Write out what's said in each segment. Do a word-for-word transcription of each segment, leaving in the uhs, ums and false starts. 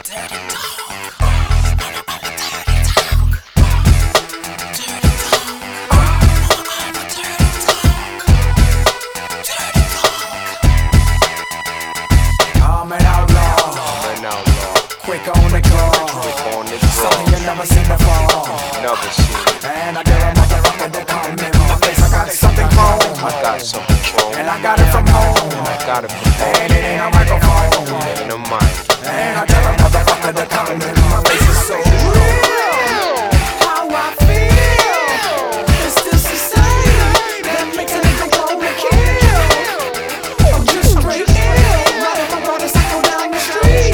Quick on the call, something you never seen before. Never seen. And I dare a motherfucker to come in my face. I got something wrong. I got something wrong. And I got it from home. And I got it from home. And it ain't a microphone. It ain't a mic. And I dare a motherfucker to come in my face. It's so real. How I feel. It's this society that makes a nigga wanna kill. I'm just straight ill. Riding my motorcycle down the street.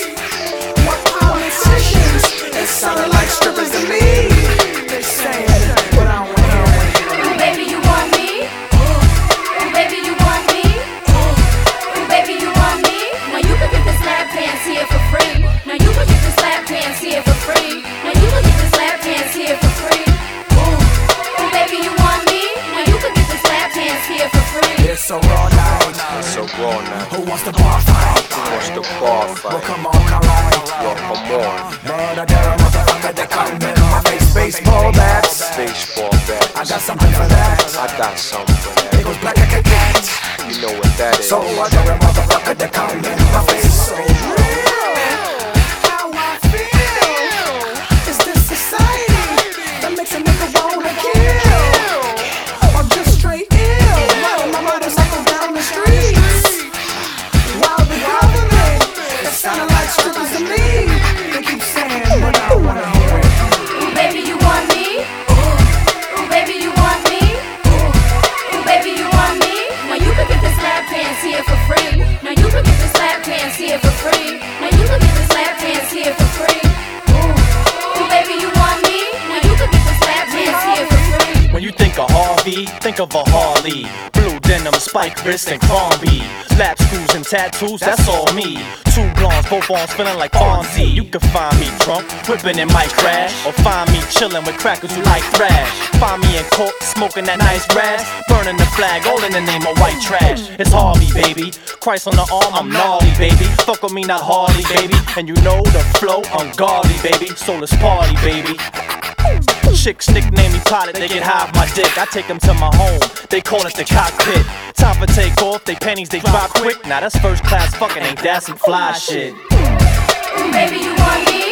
It sounded like strippers to me. They saying, but I don't wanna hear it. Ooh, baby, you want me? Ooh, baby, you want me? Ooh, baby, you want me? Now you can get this lap dance here for free. Now you can get this lap dance here for free. Now you can get this lap dance here for free. Ooh, ooh, baby, you want me? Now you can get this lap dance here for free. It's a raw night. It's a raw night. Who wants to bar fight? Who wants to bar Well, fight? come on, come on. Well, come on. Man, I dare a motherfucker to come in my face. Baseball bats. Baseball bats. I got something for that. I got something for It that. goes black like a cat. You know what that is. So I dare a motherfucker to come in my face. So real. How I feel. Is this society that makes a nigga wanna kill? I'm just straight ill. Riding my motorcycle down the streets. While the government, it sounded like strippers to me. They keep saying, but I don't wanna hear it. Ooh, baby, you want me? Ooh, baby, you want me? Ooh, baby, you want me? Now you can get this lap dance here for free. Now you can get this lap dance here for free. Now you can get this lap dance here for free. Ooh, ooh, baby, you want me? Now you can get this lap dance here for free. When you think of Harvey, think of a Harley. Blue denim, spike wrist, and Crombie. Lap screws and tattoos, that's all me. Two blondes, both arms feeling like Fonzie. You can find me drunk, whipping in my crash. Or find me chilling with crackers who like thrash. Find me in court, smoking that nice grass. Burning the flag, all in the name of white trash. It's Harvey, baby. Christ on the arm, I'm gnarly, baby. Fuck with me, not Harley, baby. And you know the flow, ungodly, baby. So let's party, baby. Chicks nickname me pilot, they get high off my dick. I take them to my home, they call it the cockpit. Time for take off, they pennies, they drop quick. Now that's first class fucking, ain't that some fly shit? Ooh, baby, you want me?